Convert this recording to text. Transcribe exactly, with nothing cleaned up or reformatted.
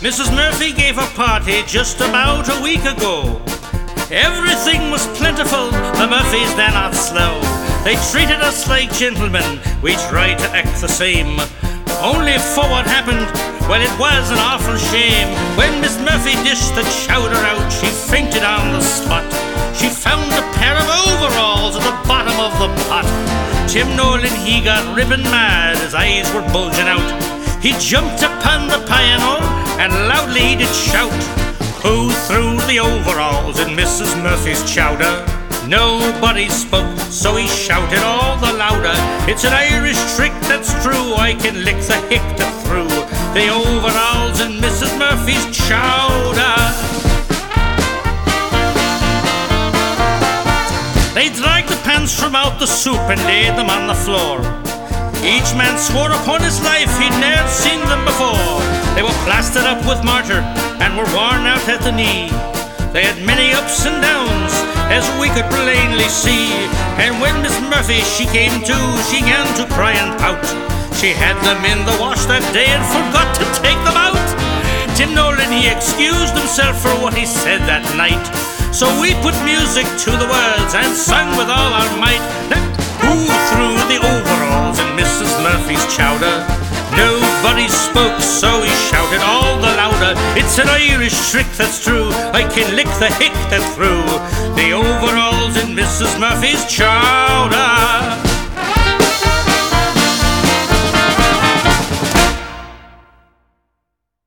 Missus Murphy gave a party just about a week ago. Everything was plentiful, the Murphys they're not slow. They treated us like gentlemen, we tried to act the same. Only for what happened, well it was an awful shame. When Miss Murphy dished the chowder out, she fainted on the spot. She found a pair of overalls at the bottom of the pot. Tim Nolan, he got ribbon mad, his eyes were bulging out. He jumped upon the piano and loudly did shout, "Who threw the overalls in Missus Murphy's chowder?" Nobody spoke, so he shouted all the louder, "It's an Irish trick that's true, I can lick the hictor through the overalls in Missus Murphy's chowder." They dragged the pans from out the soup and laid them on the floor. Each man swore upon his life he'd ne'er seen them before. They were plastered up with mortar and were worn out at the knee. They had many ups and downs, as we could plainly see. And when Miss Murphy she came to, she began to cry and pout. She had them in the wash that day and forgot to take them out. Tim Nolan he excused himself for what he said that night. So we put music to the words and sung with all our might. Who threw the overalls in Missus Murphy's chowder? Nobody spoke, so he shouted all the louder, "It's an Irish trick that's true, I can lick the hick that threw the overalls in Missus Murphy's chowder."